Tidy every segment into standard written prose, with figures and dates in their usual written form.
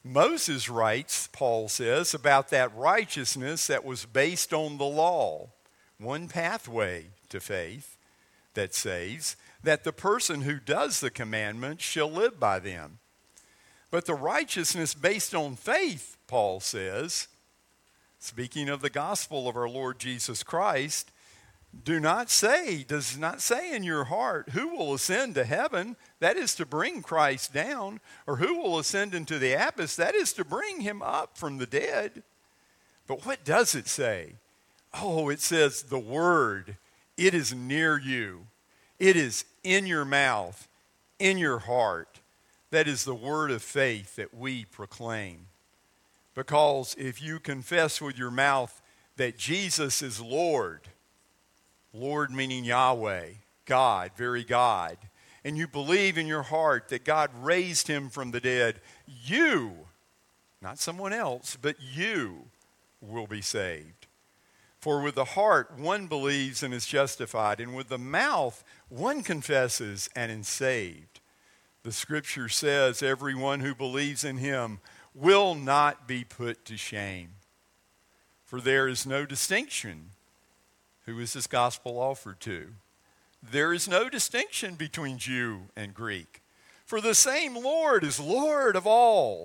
Moses writes, Paul says, about that righteousness that was based on the law, one pathway to faith that saves, that the person who does the commandments shall live by them. But the righteousness based on faith, Paul says, speaking of the gospel of our Lord Jesus Christ, does not say in your heart, who will ascend to heaven? That is to bring Christ down. Or who will ascend into the abyss? That is to bring him up from the dead. But what does it say? Oh, it says the word. It is near you. It is in your mouth, in your heart. That is the word of faith that we proclaim. Because if you confess with your mouth that Jesus is Lord, Lord meaning Yahweh, God, very God, and you believe in your heart that God raised him from the dead, you, not someone else, but you will be saved. For with the heart one believes and is justified, and with the mouth one confesses and is saved. The scripture says everyone who believes in him will not be put to shame. For there is no distinction. Who is this gospel offered to? There is no distinction between Jew and Greek. For the same Lord is Lord of all,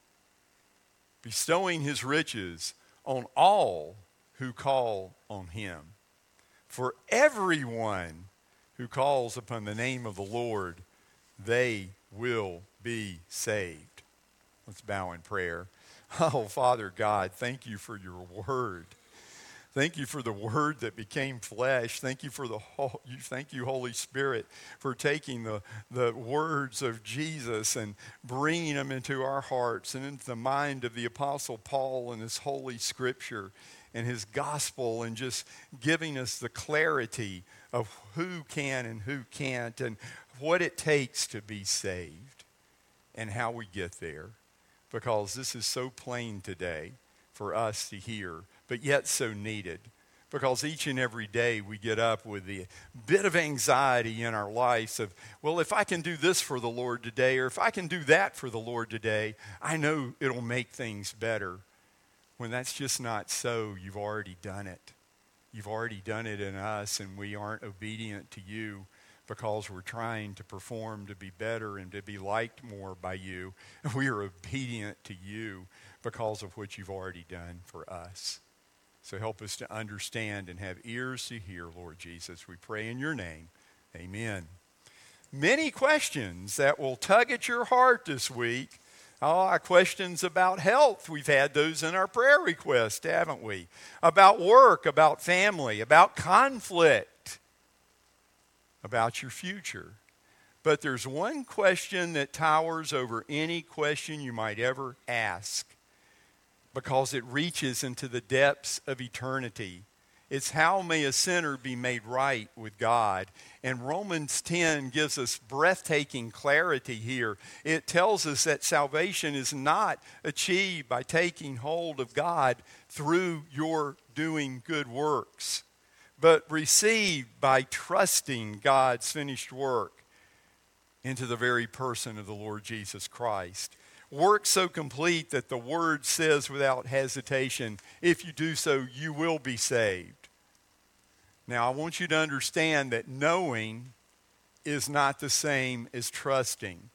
bestowing his riches on all who call on him. For everyone who calls upon the name of the Lord, they will be saved. Let's bow in prayer. Oh, Father God, thank you for your word. Thank you for the word that became flesh. Thank you for thank you, Holy Spirit, for taking the words of Jesus and bringing them into our hearts and into the mind of the Apostle Paul and his holy scripture and his gospel, and just giving us the clarity of who can and who can't and what it takes to be saved and how we get there. Because this is so plain today for us to hear, but yet so needed. Because each and every day we get up with the bit of anxiety in our lives of, well, if I can do this for the Lord today, or if I can do that for the Lord today, I know it'll make things better. When that's just not so, you've already done it. You've already done it in us, and we aren't obedient to you because we're trying to perform to be better and to be liked more by you. We are obedient to you because of what you've already done for us. So help us to understand and have ears to hear, Lord Jesus. We pray in your name. Amen. Many questions that will tug at your heart this week. Questions about health. We've had those in our prayer request, haven't we? About work, about family, about conflict, about your future. But there's one question that towers over any question you might ever ask, because it reaches into the depths of eternity. It's how may a sinner be made right with God? And Romans 10 gives us breathtaking clarity here. It tells us that salvation is not achieved by taking hold of God through your doing good works, but received by trusting God's finished work into the very person of the Lord Jesus Christ. Work so complete that the word says without hesitation, if you do so, you will be saved. Now, I want you to understand that knowing is not the same as trusting.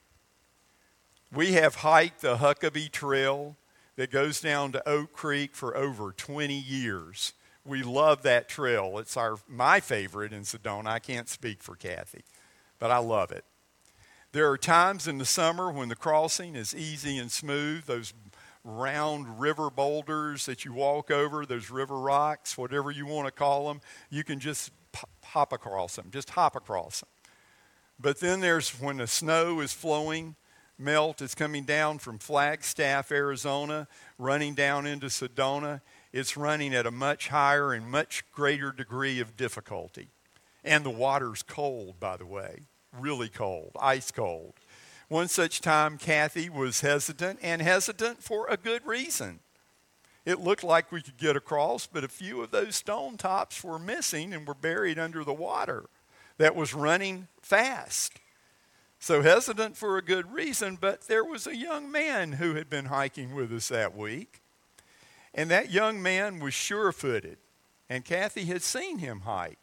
We have hiked the Huckabee Trail that goes down to Oak Creek for over 20 years. We love that trail. It's my favorite in Sedona. I can't speak for Kathy, but I love it. There are times in the summer when the crossing is easy and smooth. Those round river boulders that you walk over, those river rocks, whatever you want to call them, you can just hop across them. Just hop across them. But then there's when the snow is flowing, melt is coming down from Flagstaff, Arizona, running down into Sedona. It's running at a much higher and much greater degree of difficulty. And the water's cold, by the way. Really cold, ice cold. One such time, Kathy was hesitant for a good reason. It looked like we could get across, but a few of those stone tops were missing and were buried under the water that was running fast. So hesitant for a good reason, but there was a young man who had been hiking with us that week. And that young man was sure-footed. And Kathy had seen him hike.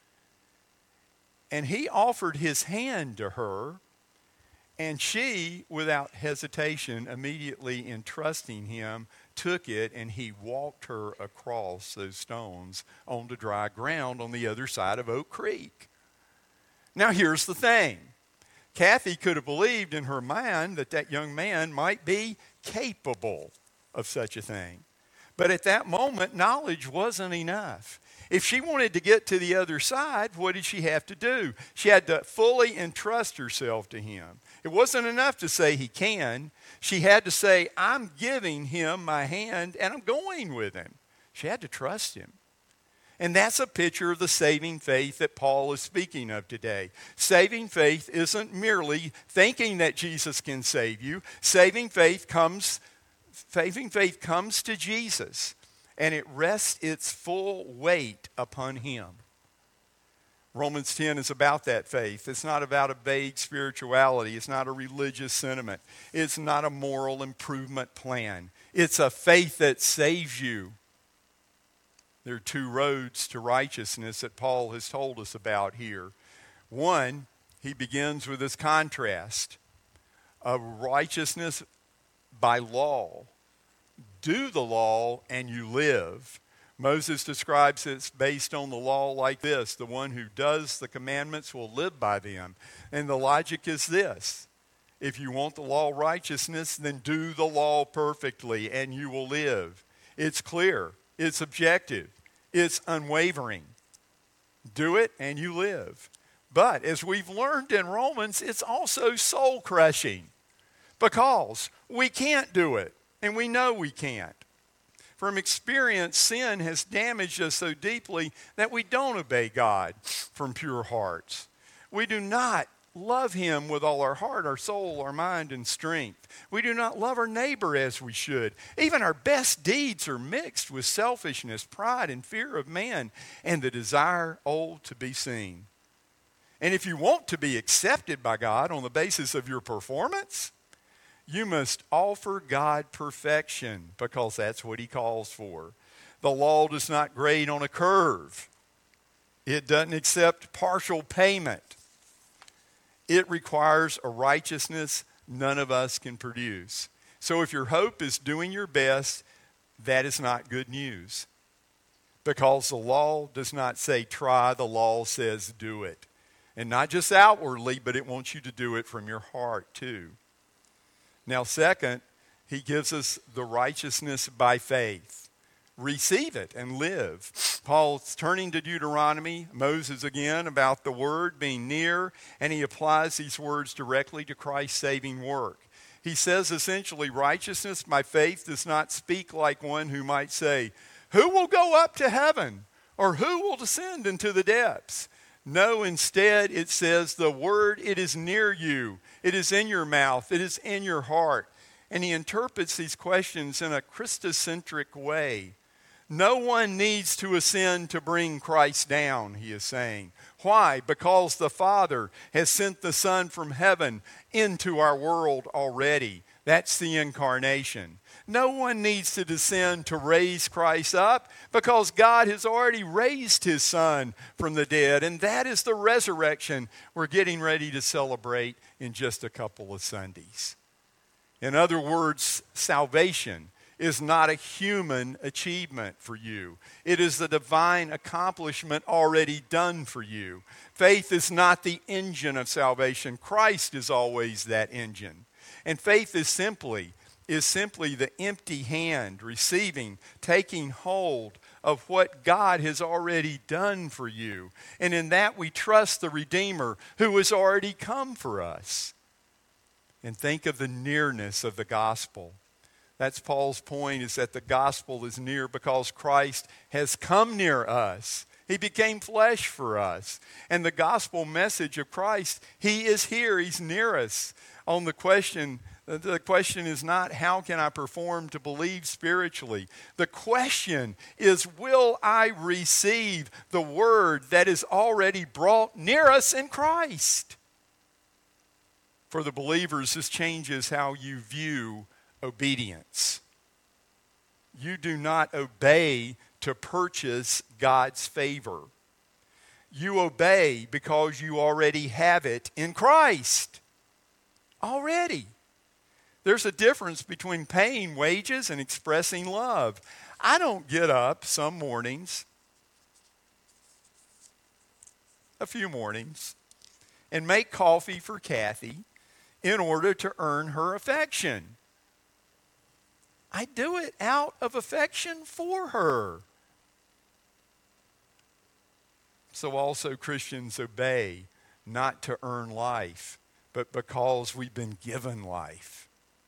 And he offered his hand to her. And she, without hesitation, immediately entrusting him, took it, and he walked her across those stones onto dry ground on the other side of Oak Creek. Now here's the thing. Kathy could have believed in her mind that that young man might be capable of such a thing. But at that moment, knowledge wasn't enough. If she wanted to get to the other side, what did she have to do? She had to fully entrust herself to him. It wasn't enough to say he can. She had to say, I'm giving him my hand and I'm going with him. She had to trust him. And that's a picture of the saving faith that Paul is speaking of today. Saving faith isn't merely thinking that Jesus can save you. Saving faith comes to Jesus, and it rests its full weight upon him. Romans 10 is about that faith. It's not about a vague spirituality. It's not a religious sentiment. It's not a moral improvement plan. It's a faith that saves you. There are two roads to righteousness that Paul has told us about here. One, he begins with this contrast of righteousness by law. Do the law and you live. Moses describes it based on the law like this: the one who does the commandments will live by them. And the logic is this: if you want the law righteousness, then do the law perfectly and you will live. It's clear. It's objective. It's unwavering. Do it and you live. But as we've learned in Romans, it's also soul-crushing because we can't do it, and we know we can't. From experience, sin has damaged us so deeply that we don't obey God from pure hearts. We do not love him with all our heart, our soul, our mind, and strength. We do not love our neighbor as we should. Even our best deeds are mixed with selfishness, pride, and fear of man, and the desire, to be seen. And if you want to be accepted by God on the basis of your performance, you must offer God perfection, because that's what he calls for. The law does not grade on a curve. It doesn't accept partial payment. It requires a righteousness none of us can produce. So if your hope is doing your best, that is not good news. Because the law does not say try, the law says do it. And not just outwardly, but it wants you to do it from your heart too. Now, second, he gives us the righteousness by faith. Receive it and live. Paul's turning to Deuteronomy, Moses again, about the word being near, and he applies these words directly to Christ's saving work. He says essentially, righteousness by faith does not speak like one who might say, who will go up to heaven? Or who will descend into the depths? No, instead it says the word, it is near you. It is in your mouth. It is in your heart. And he interprets these questions in a Christocentric way. No one needs to ascend to bring Christ down, he is saying. Why? Because the Father has sent the Son from heaven into our world already. That's the incarnation. No one needs to descend to raise Christ up, because God has already raised his Son from the dead. And that is the resurrection we're getting ready to celebrate in just a couple of Sundays. In other words, salvation is not a human achievement for you. It is the divine accomplishment already done for you. Faith is not the engine of salvation. Christ is always that engine. And faith is simply the empty hand receiving, taking hold of what God has already done for you. And in that we trust the Redeemer who has already come for us. And think of the nearness of the gospel. That's Paul's point, is that the gospel is near because Christ has come near us. He became flesh for us. And the gospel message of Christ, he is here, he's near us. On the question is not how can I perform to believe spiritually. The question is, will I receive the word that is already brought near us in Christ? For the believers, this changes how you view obedience. You do not obey to purchase God's favor. You obey because you already have it in Christ. Already. There's a difference between paying wages and expressing love. I don't get up some mornings, a few mornings, and make coffee for Kathy in order to earn her affection. I do it out of affection for her. So also Christians obey not to earn life, but because we've been given life.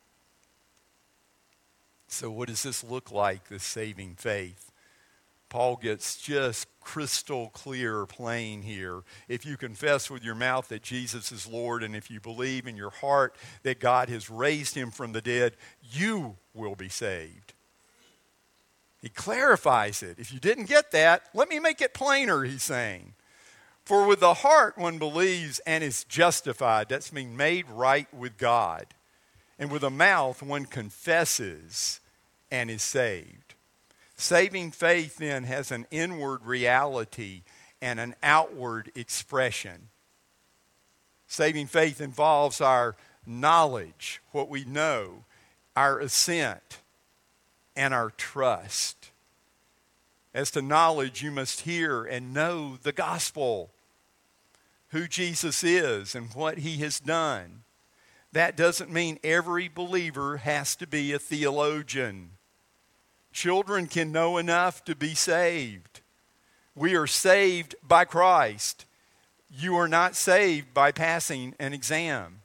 So what does this look like, this saving faith? Paul gets just crystal clear plain here. If you confess with your mouth that Jesus is Lord, and if you believe in your heart that God has raised him from the dead, you will be saved. He clarifies it. If you didn't get that, let me make it plainer, he's saying. For with the heart one believes and is justified. That's being made right with God. And with the mouth one confesses and is saved. Saving faith then has an inward reality and an outward expression. Saving faith involves our knowledge, what we know, our assent, and our trust. As to knowledge, you must hear and know the gospel, who Jesus is and what he has done. That doesn't mean every believer has to be a theologian. Children can know enough to be saved. We are saved by Christ. You are not saved by passing an exam.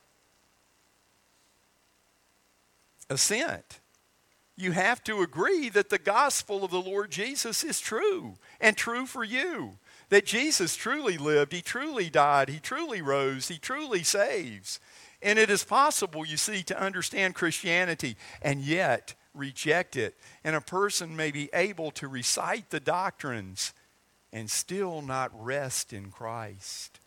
Assent. You have to agree that the gospel of the Lord Jesus is true and true for you. That Jesus truly lived, he truly died, he truly rose, he truly saves. And it is possible, you see, to understand Christianity and yet reject it. And a person may be able to recite the doctrines and still not rest in Christ.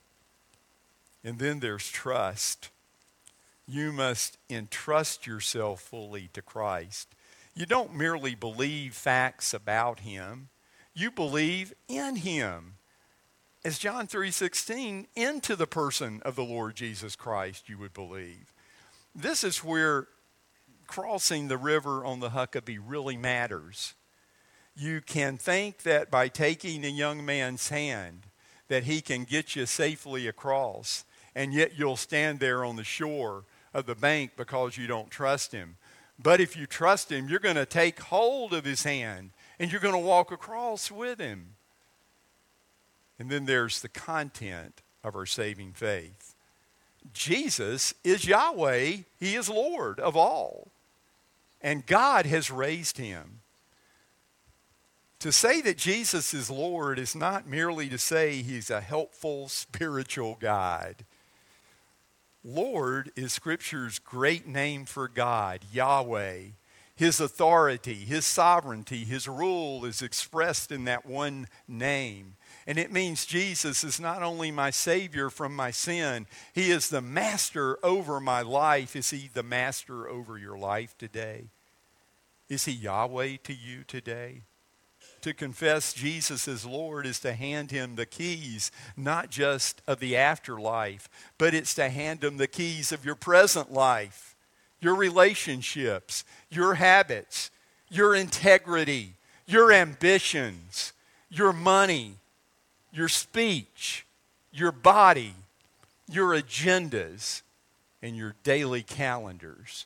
And then there's trust. You must entrust yourself fully to Christ. You don't merely believe facts about him. You believe in him. As John 3:16, into the person of the Lord Jesus Christ you would believe. This is where crossing the river on the Huckabee really matters. You can think that by taking a young man's hand that he can get you safely across, and yet you'll stand there on the shore of the bank because you don't trust him. But if you trust him, you're going to take hold of his hand and you're going to walk across with him. And then there's the content of our saving faith. Jesus is Yahweh. He is Lord of all. And God has raised him. To say that Jesus is Lord is not merely to say he's a helpful spiritual guide. Lord is Scripture's great name for God, Yahweh. His authority, his sovereignty, his rule is expressed in that one name. And it means Jesus is not only my Savior from my sin, he is the master over my life. Is he the master over your life today? Is he Yahweh to you today? To confess Jesus as Lord is to hand him the keys, not just of the afterlife, but it's to hand him the keys of your present life, your relationships, your habits, your integrity, your ambitions, your money, your speech, your body, your agendas, and your daily calendars.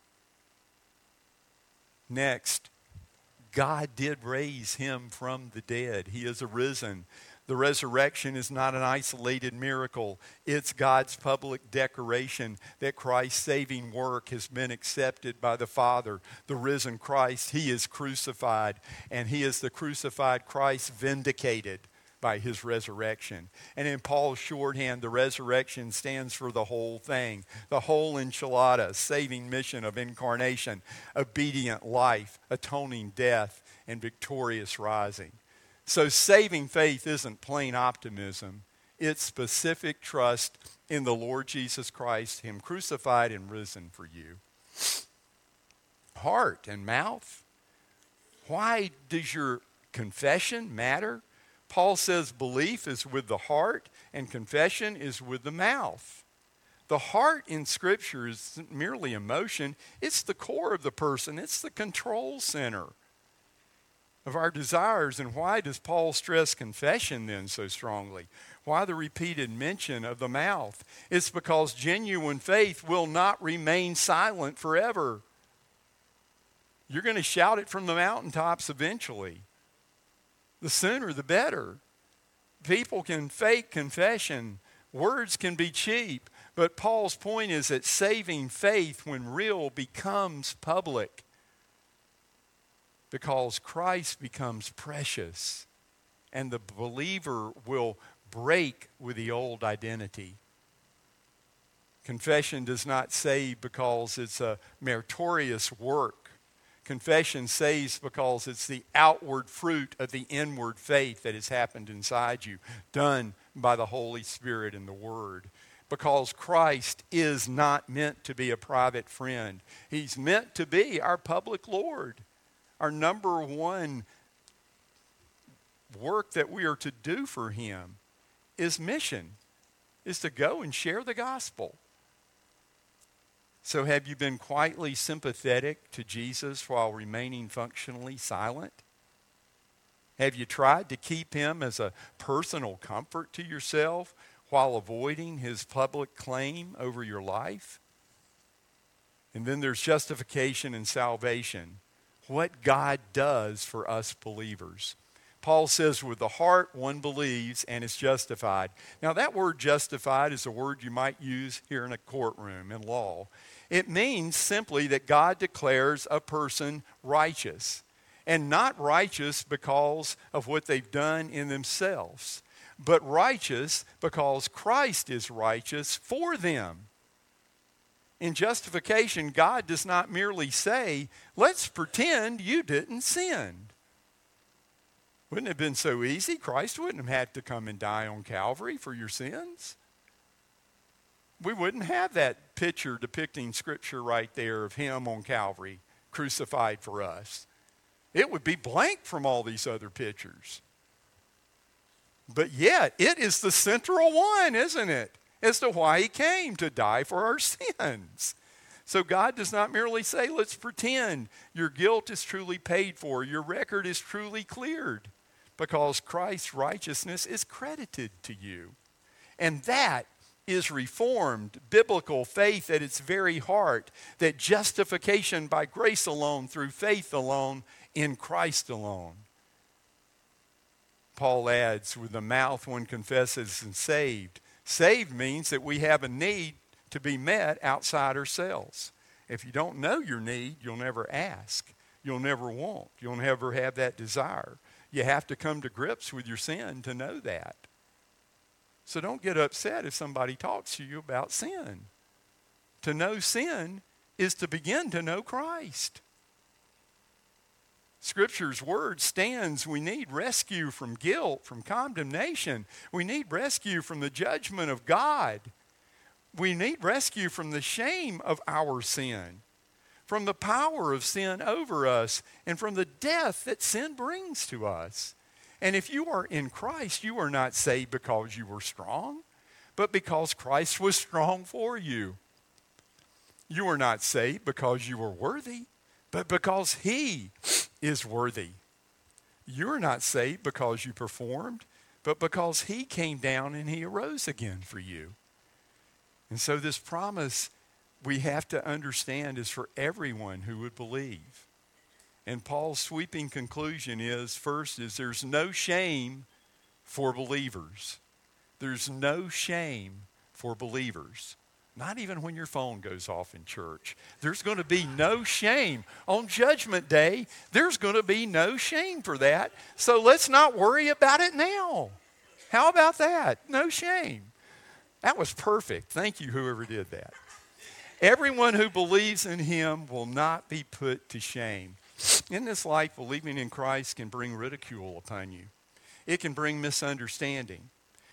Next, God did raise him from the dead. He is arisen. The resurrection is not an isolated miracle. It's God's public declaration that Christ's saving work has been accepted by the Father. The risen Christ, he is crucified, and he is the crucified Christ vindicated by his resurrection. And in Paul's shorthand, the resurrection stands for the whole thing, the whole enchilada, saving mission of incarnation, obedient life, atoning death, and victorious rising. So saving faith isn't plain optimism. It's specific trust in the Lord Jesus Christ, him crucified and risen for you. Heart and mouth. Why does your confession matter? Paul says belief is with the heart and confession is with the mouth. The heart in Scripture is merely emotion. It's the core of the person. It's the control center of our desires. And why does Paul stress confession then so strongly? Why the repeated mention of the mouth? It's because genuine faith will not remain silent forever. You're going to shout it from the mountaintops eventually. The sooner the better. People can fake confession. Words can be cheap. But Paul's point is that saving faith when real becomes public. Because Christ becomes precious. And the believer will break with the old identity. Confession does not save because it's a meritorious work. Confession saves because it's the outward fruit of the inward faith that has happened inside you, done by the Holy Spirit and the Word. Because Christ is not meant to be a private friend. He's meant to be our public Lord. Our number one work that we are to do for him is mission, is to go and share the gospel. So have you been quietly sympathetic to Jesus while remaining functionally silent? Have you tried to keep him as a personal comfort to yourself while avoiding his public claim over your life? And then there's justification and salvation, what God does for us believers. Paul says with the heart one believes and is justified. Now that word justified is a word you might use here in a courtroom in law. It means simply that God declares a person righteous. And not righteous because of what they've done in themselves, but righteous because Christ is righteous for them. In justification, God does not merely say, let's pretend you didn't sin. Wouldn't it have been so easy? Christ wouldn't have had to come and die on Calvary for your sins. We wouldn't have that picture depicting Scripture right there of him on Calvary, crucified for us. It would be blank from all these other pictures. But yet, it is the central one, isn't it? As to why he came, to die for our sins. So God does not merely say, let's pretend your guilt is truly paid for, your record is truly cleared, because Christ's righteousness is credited to you. And that is reformed biblical faith at its very heart, that justification by grace alone, through faith alone, in Christ alone. Paul adds, with the mouth one confesses and saved. Saved means that we have a need to be met outside ourselves. If you don't know your need, you'll never ask. You'll never want. You'll never have that desire. You have to come to grips with your sin to know that. So don't get upset if somebody talks to you about sin. To know sin is to begin to know Christ. Scripture's word stands. We need rescue from guilt, from condemnation. We need rescue from the judgment of God. We need rescue from the shame of our sin, from the power of sin over us, and from the death that sin brings to us. And if you are in Christ, you are not saved because you were strong, but because Christ was strong for you. You are not saved because you were worthy, but because he is worthy. You're not saved because you performed, but because he came down and he arose again for you. And so this promise we have to understand is for everyone who would believe. And Paul's sweeping conclusion is, first, is there's no shame for believers. There's no shame for believers. Not even when your phone goes off in church. There's going to be no shame. On Judgment Day, there's going to be no shame for that. So let's not worry about it now. How about that? No shame. That was perfect. Thank you, whoever did that. Everyone who believes in him will not be put to shame. In this life, believing in Christ can bring ridicule upon you. It can bring misunderstanding.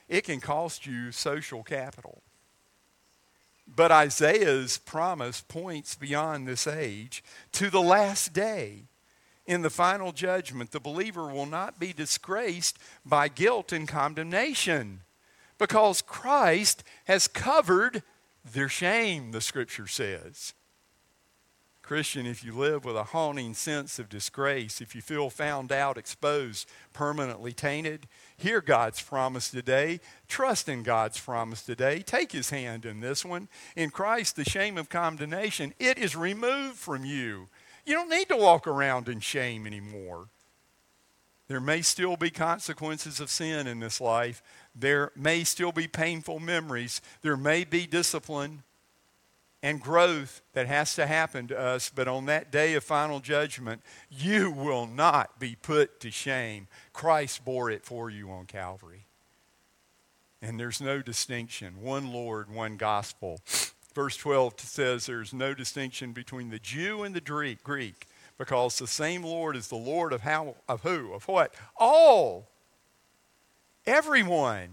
it can cost you social capital. But Isaiah's promise points beyond this age to the last day. In the final judgment, the believer will not be disgraced by guilt and condemnation because Christ has covered their shame, the Scripture says. Christian, if you live with a haunting sense of disgrace, if you feel found out, exposed, permanently tainted, hear God's promise today. Trust in God's promise today. Take His hand in this one. In Christ, the shame of condemnation, it is removed from you. You don't need to walk around in shame anymore. There may still be consequences of sin in this life. There may still be painful memories. There may be discipline and growth that has to happen to us, but on that day of final judgment, you will not be put to shame. Christ bore it for you on Calvary. And there's no distinction. One Lord, one gospel. Verse 12 says there's no distinction between the Jew and the Greek, because the same Lord is the Lord of how, of who? Of what? All. Everyone.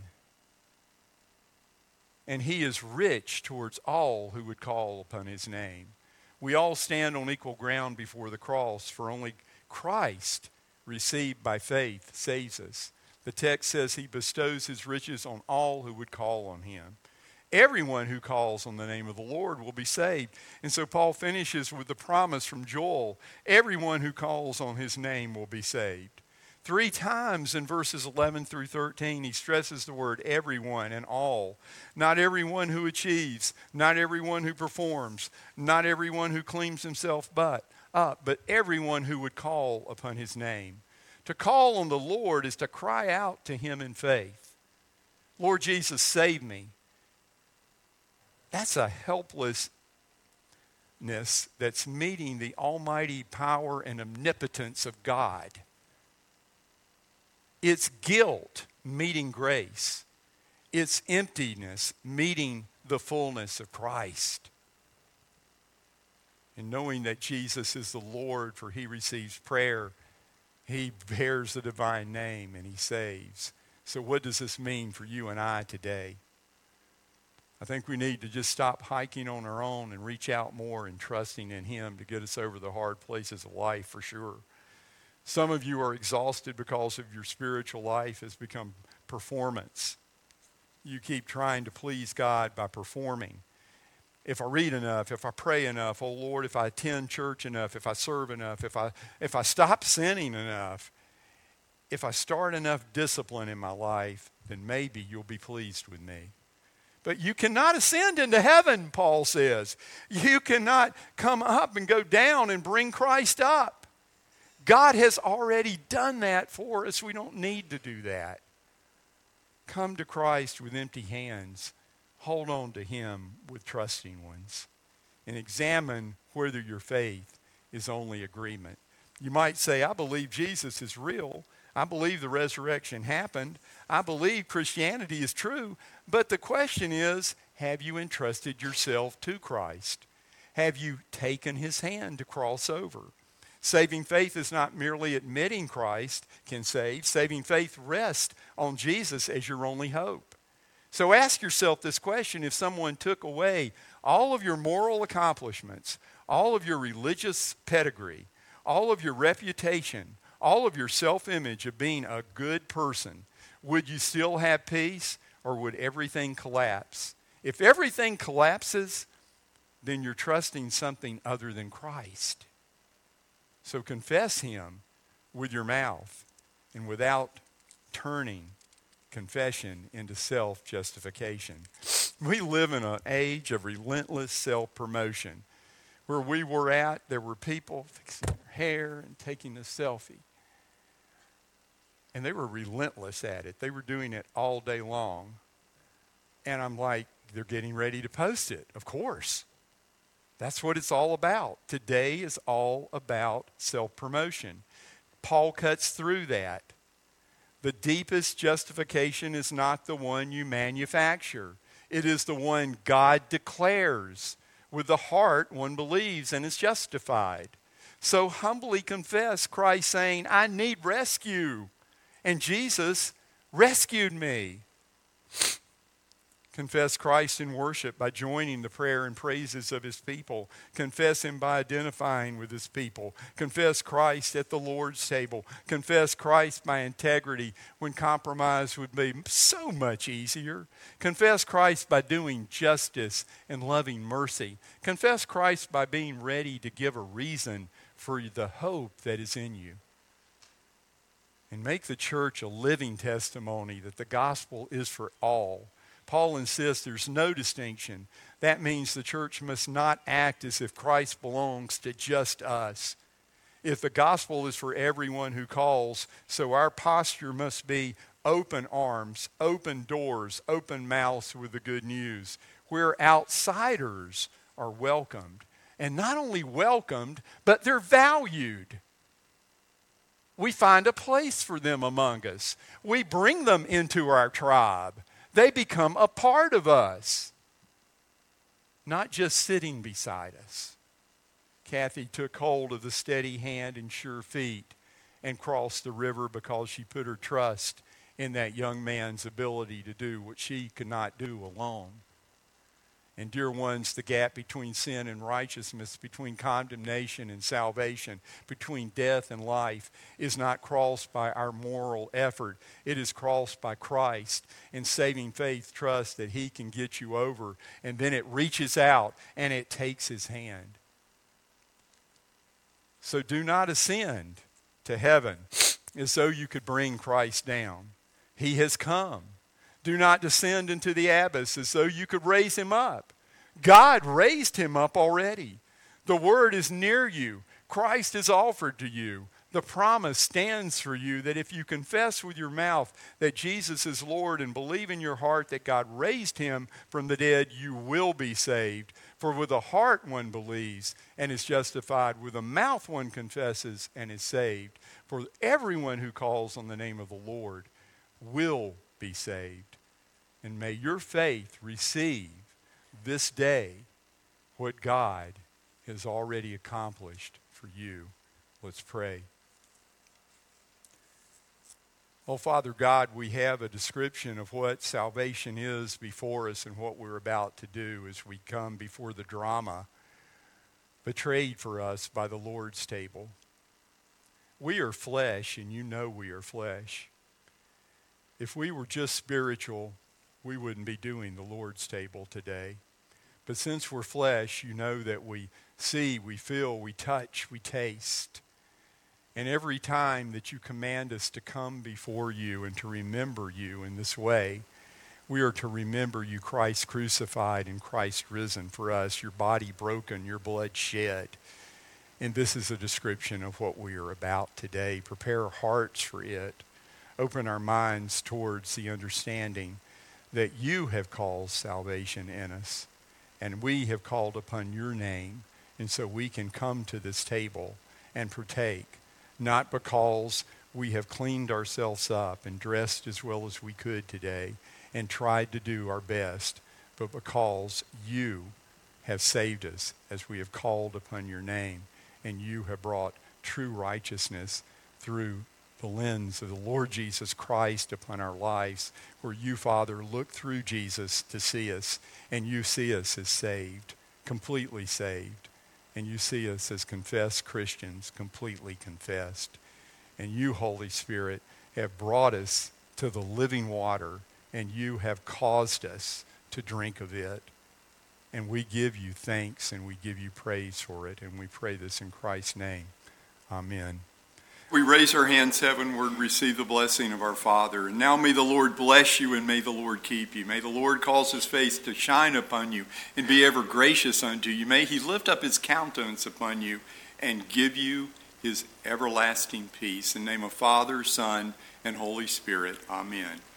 And He is rich towards all who would call upon His name. We all stand on equal ground before the cross, for only Christ, received by faith, saves us. The text says He bestows His riches on all who would call on Him. Everyone who calls on the name of the Lord will be saved. And so Paul finishes with the promise from Joel. Everyone who calls on His name will be saved. 3 times in verses 11 through 13, he stresses the word everyone and all. Not everyone who achieves, not everyone who performs, not everyone who cleans himself but everyone who would call upon His name. To call on the Lord is to cry out to Him in faith. Lord Jesus, save me. That's a helplessness that's meeting the almighty power and omnipotence of God. It's guilt meeting grace. It's emptiness meeting the fullness of Christ. And knowing that Jesus is the Lord, for He receives prayer, He bears the divine name, and He saves. So what does this mean for you and I today? I think we need to just stop hiking on our own and reach out more and trusting in Him to get us over the hard places of life for sure. Some of you are exhausted because of your spiritual life has become performance. You keep trying to please God by performing. If I read enough, if I pray enough, oh Lord, if I attend church enough, if I serve enough, if I stop sinning enough, if I start enough discipline in my life, then maybe you'll be pleased with me. But you cannot ascend into heaven, Paul says. You cannot come up and go down and bring Christ up. God has already done that for us. We don't need to do that. Come to Christ with empty hands. Hold on to Him with trusting ones. And examine whether your faith is only agreement. You might say, I believe Jesus is real. I believe the resurrection happened. I believe Christianity is true. But the question is, have you entrusted yourself to Christ? Have you taken His hand to cross over? Saving faith is not merely admitting Christ can save. Saving faith rests on Jesus as your only hope. So ask yourself this question: if someone took away all of your moral accomplishments, all of your religious pedigree, all of your reputation, all of your self-image of being a good person, would you still have peace, or would everything collapse? If everything collapses, then you're trusting something other than Christ. So confess Him with your mouth, and without turning confession into self-justification. We live in an age of relentless self-promotion. Where we were at, there were people fixing their hair and taking a selfie. And they were relentless at it. They were doing it all day long. And I'm like, they're getting ready to post it, of course. That's what it's all about. Today is all about self-promotion. Paul cuts through that. The deepest justification is not the one you manufacture. It is the one God declares. With the heart, one believes and is justified. So humbly confess Christ saying, I need rescue. And Jesus rescued me. Confess Christ in worship by joining the prayer and praises of his people. Confess him by identifying with his people. Confess Christ at the Lord's table. Confess Christ by integrity when compromise would be so much easier. Confess Christ by doing justice and loving mercy. Confess Christ by being ready to give a reason for the hope that is in you. And make the church a living testimony that the gospel is for all. Paul insists there's no distinction. That means the church must not act as if Christ belongs to just us. If the gospel is for everyone who calls, so our posture must be open arms, open doors, open mouths with the good news, where outsiders are welcomed. And not only welcomed, but they're valued. We find a place for them among us. We bring them into our tribe. They become a part of us, not just sitting beside us. Kathy took hold of the steady hand and sure feet and crossed the river because she put her trust in that young man's ability to do what she could not do alone. And dear ones, the gap between sin and righteousness, between condemnation and salvation, between death and life is not crossed by our moral effort. It is crossed by Christ. In saving faith, trust that he can get you over. And then it reaches out and it takes his hand. So do not ascend to heaven as though you could bring Christ down. He has come. Do not descend into the abyss as though you could raise him up. God raised him up already. The word is near you. Christ is offered to you. The promise stands for you that if you confess with your mouth that Jesus is Lord and believe in your heart that God raised him from the dead, you will be saved. For with the heart one believes and is justified. With the mouth one confesses and is saved. For everyone who calls on the name of the Lord will be saved. And may your faith receive this day what God has already accomplished for you. Let's pray. Oh, Father God, we have a description of what salvation is before us and what we're about to do as we come before the drama betrayed for us by the Lord's table. We are flesh, and you know we are flesh. If we were just spiritual, we wouldn't be doing the Lord's table today. But since we're flesh, you know that we see, we feel, we touch, we taste. And every time that you command us to come before you and to remember you in this way, we are to remember you, Christ crucified and Christ risen for us, your body broken, your blood shed. And this is a description of what we are about today. Prepare our hearts for it. Open our minds towards the understanding that you have called salvation in us. And we have called upon your name. And so we can come to this table and partake. Not because we have cleaned ourselves up and dressed as well as we could today and tried to do our best, but because you have saved us as we have called upon your name, and you have brought true righteousness through the lens of the Lord Jesus Christ upon our lives, where you, Father, look through Jesus to see us, and you see us as saved, completely saved. And you see us as confessed Christians, completely confessed. And you, Holy Spirit, have brought us to the living water, and you have caused us to drink of it. And we give you thanks, and we give you praise for it. And we pray this in Christ's name. Amen. We raise our hands heavenward, receive the blessing of our Father. And now may the Lord bless you, and may the Lord keep you. May the Lord cause his face to shine upon you and be ever gracious unto you. May he lift up his countenance upon you and give you his everlasting peace. In the name of Father, Son, and Holy Spirit. Amen.